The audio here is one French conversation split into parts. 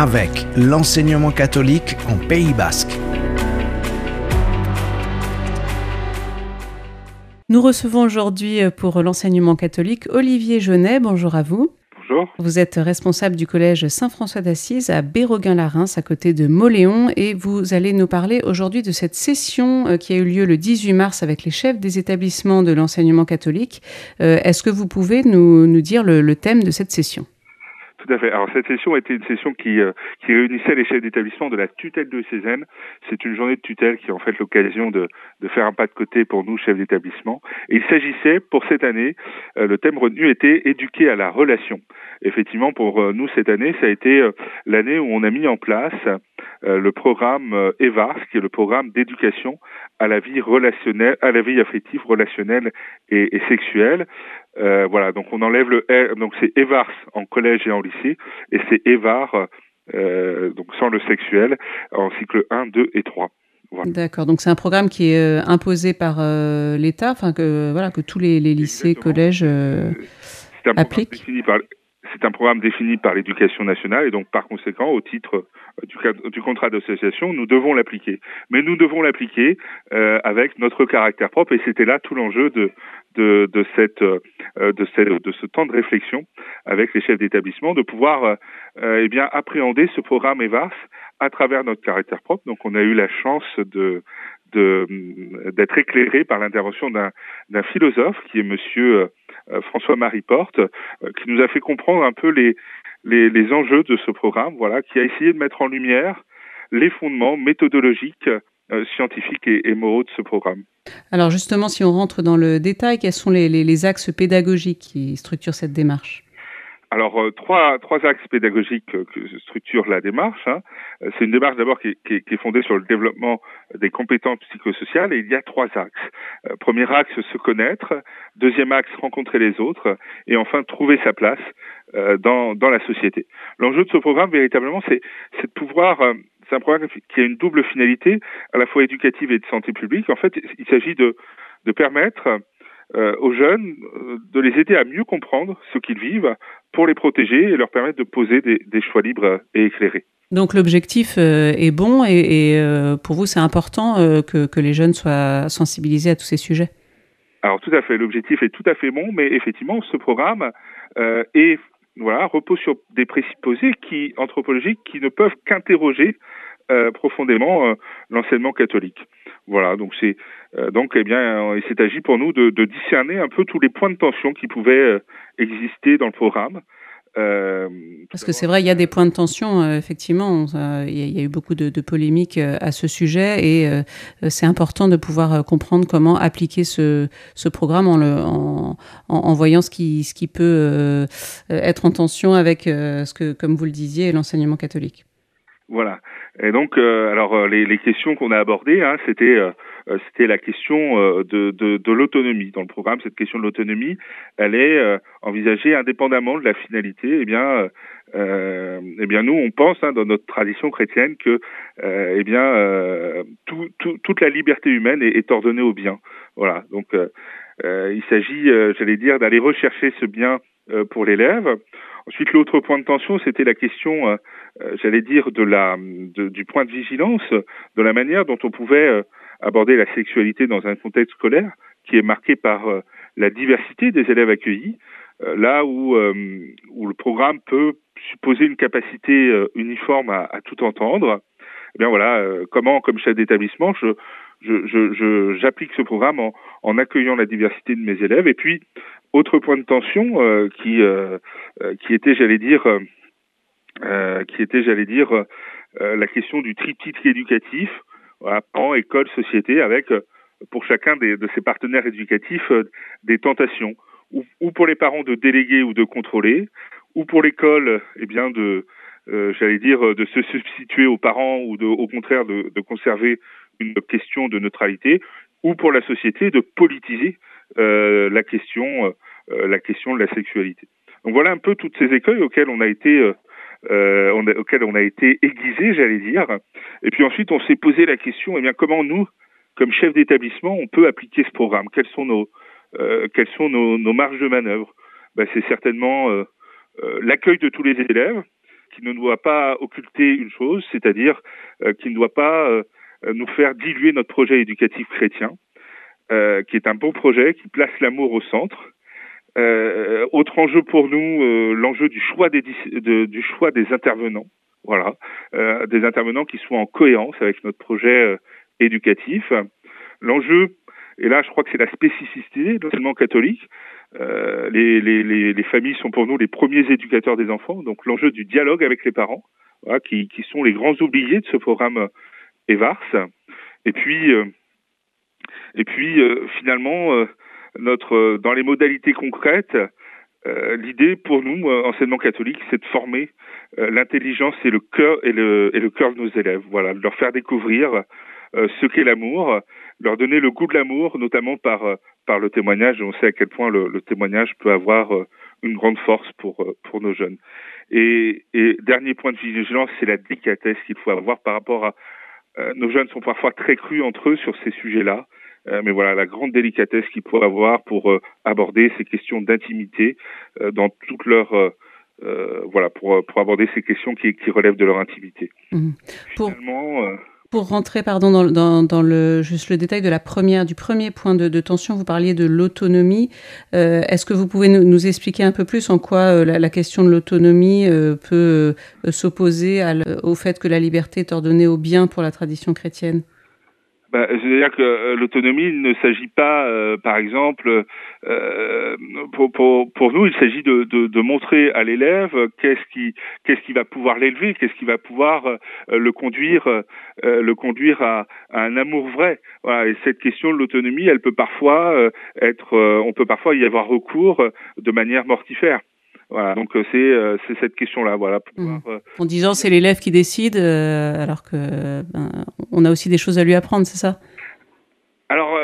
avec l'enseignement catholique en Pays Basque. Nous recevons aujourd'hui pour l'enseignement catholique Olivier Jeunet. Bonjour à vous. Bonjour. Vous êtes responsable du collège Saint-François d'Assise à Béroguin-la-Reims, à côté de Mauléon, et vous allez nous parler aujourd'hui de cette session qui a eu lieu le 18 mars avec les chefs des établissements de l'enseignement catholique. Est-ce que vous pouvez nous dire le thème de cette session ? Tout à fait. Alors cette session était une session qui réunissait les chefs d'établissement de la tutelle diocésaine. C'est une journée de tutelle qui est en fait l'occasion de faire un pas de côté pour nous, chefs d'établissement. Et il s'agissait, pour cette année, le thème retenu était « Éduquer à la relation ». Effectivement, pour nous, cette année, ça a été l'année où on a mis en place le programme EVARS, qui est le programme d'éducation à la vie relationnelle, à la vie affective, relationnelle et sexuelle. Voilà, donc on enlève le R, donc c'est EVARS en collège et en lycée, et c'est EVAR, donc sans le sexuel, en cycle 1, 2 et 3. Voilà. D'accord, donc c'est un programme qui est imposé par l'État, enfin que tous les lycées, Exactement. Collèges appliquent. C'est un programme défini par l'Éducation nationale et donc par conséquent, au titre du contrat d'association, nous devons l'appliquer. Mais nous devons l'appliquer avec notre caractère propre et c'était là tout l'enjeu de ce temps de réflexion avec les chefs d'établissement, de pouvoir appréhender ce programme EVARS à travers notre caractère propre. Donc on a eu la chance d'être éclairé par l'intervention d'un philosophe qui est monsieur François-Marie Porte, qui nous a fait comprendre un peu les enjeux de ce programme, voilà, qui a essayé de mettre en lumière les fondements méthodologiques, scientifiques et moraux de ce programme. Alors justement, si on rentre dans le détail, quels sont les axes pédagogiques qui structurent cette démarche ? Alors, trois axes pédagogiques que structure la démarche. C'est une démarche d'abord qui est fondée sur le développement des compétences psychosociales et il y a trois axes. Premier axe, se connaître. Deuxième axe, rencontrer les autres. Et enfin, trouver sa place dans la société. L'enjeu de ce programme, véritablement, c'est de pouvoir... c'est un programme qui a une double finalité, à la fois éducative et de santé publique. En fait, il s'agit de permettre aux jeunes de les aider à mieux comprendre ce qu'ils vivent pour les protéger et leur permettre de poser des choix libres et éclairés. Donc l'objectif est bon et pour vous c'est important que les jeunes soient sensibilisés à tous ces sujets. Alors tout à fait, l'objectif est tout à fait bon, mais effectivement ce programme repose sur des présupposés anthropologiques qui ne peuvent qu'interroger profondément l'enseignement catholique. Voilà, donc il s'est agi pour nous de discerner un peu tous les points de tension qui pouvaient exister dans le programme. Parce que c'est vrai, il y a des points de tension, effectivement, il y a eu beaucoup de polémiques à ce sujet et c'est important de pouvoir comprendre comment appliquer ce programme en voyant ce qui peut être en tension avec ce que, comme vous le disiez, l'enseignement catholique. Voilà. Et donc, les questions qu'on a abordées, c'était la question de l'autonomie. Dans le programme, cette question de l'autonomie, elle est envisagée indépendamment de la finalité. Nous, on pense dans notre tradition chrétienne que toute la liberté humaine est ordonnée au bien. Voilà. Donc, il s'agit, d'aller rechercher ce bien pour l'élève. Ensuite, l'autre point de tension, c'était la question, du point de vigilance, de la manière dont on pouvait aborder la sexualité dans un contexte scolaire qui est marqué par la diversité des élèves accueillis, là où le programme peut supposer une capacité uniforme à tout entendre. Eh bien voilà, comment, comme chef d'établissement, j'applique ce programme en accueillant la diversité de mes élèves. Et puis, autre point de tension qui était la question du triptyque éducatif, voilà, parents, école, société, avec pour chacun de ces partenaires éducatifs des tentations, ou pour les parents de déléguer ou de contrôler, ou pour l'école, de se substituer aux parents ou au contraire de conserver une question de neutralité, ou pour la société de politiser la question de la sexualité. Donc voilà un peu toutes ces écueils auxquels on a été aiguisés, j'allais dire. Et puis ensuite, on s'est posé la question, comment nous, comme chef d'établissement, on peut appliquer ce programme ? Quelles sont nos marges de manœuvre ? C'est certainement l'accueil de tous les élèves, qui ne doit pas occulter une chose, c'est-à-dire qui ne doit pas nous faire diluer notre projet éducatif chrétien, qui est un bon projet, qui place l'amour au centre. Autre enjeu pour nous, l'enjeu du choix du choix des intervenants. Voilà, des intervenants qui soient en cohérence avec notre projet éducatif. L'enjeu, et là je crois que c'est la spécificité de l'enseignement catholique, les familles sont pour nous les premiers éducateurs des enfants, donc l'enjeu du dialogue avec les parents, voilà, qui sont les grands oubliés de ce programme EVARS. Et puis finalement, dans les modalités concrètes, l'idée pour nous, enseignement catholique, c'est de former l'intelligence et le cœur de nos élèves. Voilà, de leur faire découvrir ce qu'est l'amour, leur donner le goût de l'amour, notamment par le témoignage. On sait à quel point le témoignage peut avoir une grande force pour nos jeunes. Et dernier point de vigilance, c'est la délicatesse qu'il faut avoir par rapport à nos jeunes sont parfois très crus entre eux sur ces sujets-là. Mais voilà, la grande délicatesse qu'il faut avoir pour aborder ces questions d'intimité dans toute leur pour aborder ces questions qui relèvent de leur intimité. Finalement, pour rentrer, dans le détail du premier point de tension, vous parliez de l'autonomie. Est-ce que vous pouvez nous expliquer un peu plus en quoi la question de l'autonomie peut s'opposer au fait que la liberté est ordonnée au bien pour la tradition chrétienne? C'est-à-dire que l'autonomie, il ne s'agit pas, par exemple, pour nous, il s'agit de montrer à l'élève qu'est-ce qui va pouvoir l'élever, qu'est-ce qui va pouvoir le conduire à un amour vrai. Voilà. Et cette question de l'autonomie, elle peut parfois on peut parfois y avoir recours de manière mortifère. Voilà, donc c'est cette question-là, voilà. En disant c'est l'élève qui décide, alors que on a aussi des choses à lui apprendre, c'est ça? Alors,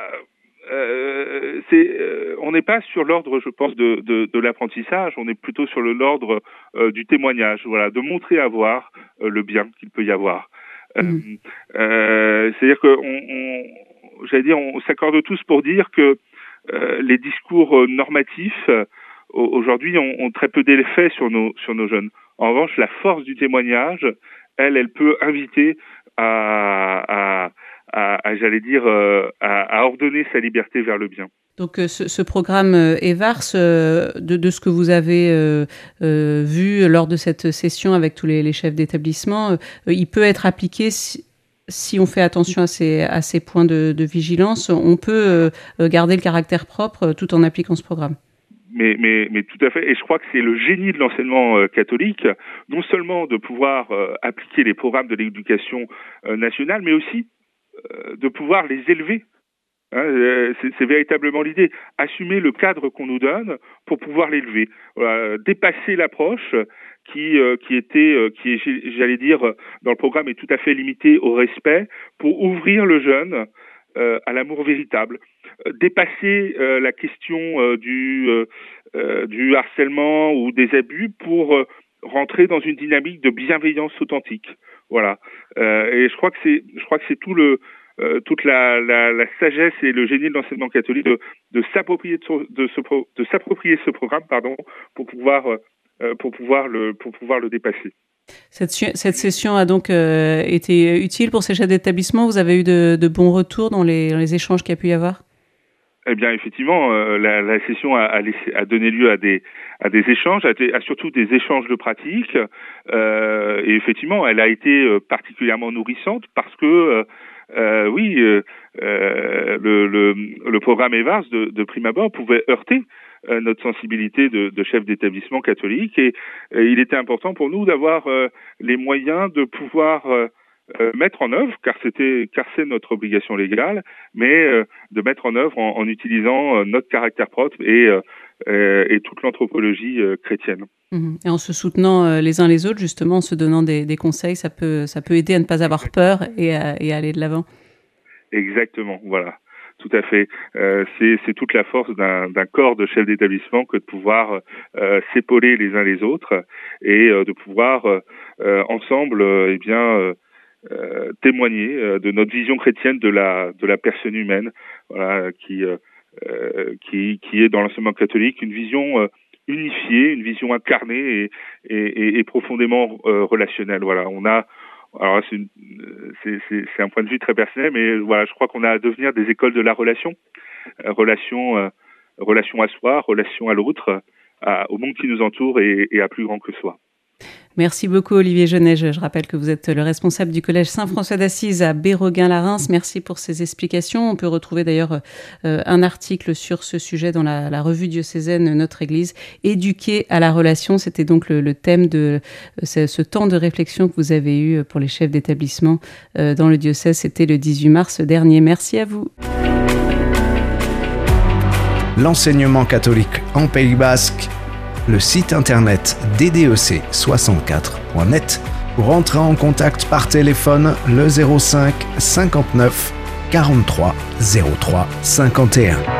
on n'est pas sur l'ordre, je pense, de l'apprentissage. On est plutôt sur l'ordre du témoignage, voilà, de montrer à voir le bien qu'il peut y avoir. C'est-à-dire que on s'accorde tous pour dire que les discours normatifs aujourd'hui ont très peu d'effet sur nos jeunes. En revanche, la force du témoignage, elle peut inviter à ordonner sa liberté vers le bien. Donc ce programme EVARS, de ce que vous avez vu lors de cette session avec tous les chefs d'établissement, il peut être appliqué si on fait attention à ces points de vigilance. On peut garder le caractère propre tout en appliquant ce programme. Mais tout à fait. Et je crois que c'est le génie de l'enseignement catholique, non seulement de pouvoir appliquer les programmes de l'éducation nationale, mais aussi de pouvoir les élever. C'est véritablement l'idée. Assumer le cadre qu'on nous donne pour pouvoir l'élever. Dépasser l'approche qui est, j'allais dire, dans le programme est tout à fait limitée au respect pour ouvrir le jeune à l'amour véritable. Dépasser la question du harcèlement ou des abus pour rentrer dans une dynamique de bienveillance authentique. Voilà. Et je crois que c'est toute la sagesse et le génie de l'enseignement catholique de s'approprier ce programme, pour pouvoir le dépasser. Cette session a donc été utile pour ces chefs d'établissement. Vous avez eu de bons retours dans les échanges qu'il y a pu y avoir? Eh bien, effectivement, la session a donné lieu à des échanges, à surtout des échanges de pratiques. Et effectivement, elle a été particulièrement nourrissante parce que le programme EVARS de prime abord pouvait heurter notre sensibilité de chef d'établissement catholique, et il était important pour nous d'avoir les moyens de pouvoir mettre en œuvre, car c'est notre obligation légale, mais de mettre en œuvre en utilisant notre caractère propre et toute l'anthropologie chrétienne. Et en se soutenant les uns les autres, justement, en se donnant des conseils, ça peut aider à ne pas avoir peur et aller de l'avant. Exactement, voilà. Tout à fait. C'est toute la force d'un corps de chefs d'établissement que de pouvoir s'épauler les uns les autres et de pouvoir ensemble témoigner de notre vision chrétienne de la personne humaine, voilà, qui est dans l'enseignement catholique une vision unifiée, une vision incarnée et profondément relationnelle. Voilà, alors c'est un point de vue très personnel, mais voilà, je crois qu'on a à devenir des écoles de la relation à soi, relation à l'autre, au monde qui nous entoure et à plus grand que soi. Merci beaucoup Olivier Genet. Je rappelle que vous êtes le responsable du collège Saint-François d'Assise à Béreguin-la-Reims. Merci pour ces explications. On peut retrouver d'ailleurs un article sur ce sujet dans la revue diocésaine Notre Église, Éduquer à la relation. C'était donc le thème de ce temps de réflexion que vous avez eu pour les chefs d'établissement dans le diocèse. C'était le 18 mars dernier. Merci à vous. L'enseignement catholique en Pays Basque, le site internet ddec64.net pour entrer en contact par téléphone le 05 59 43 03 51.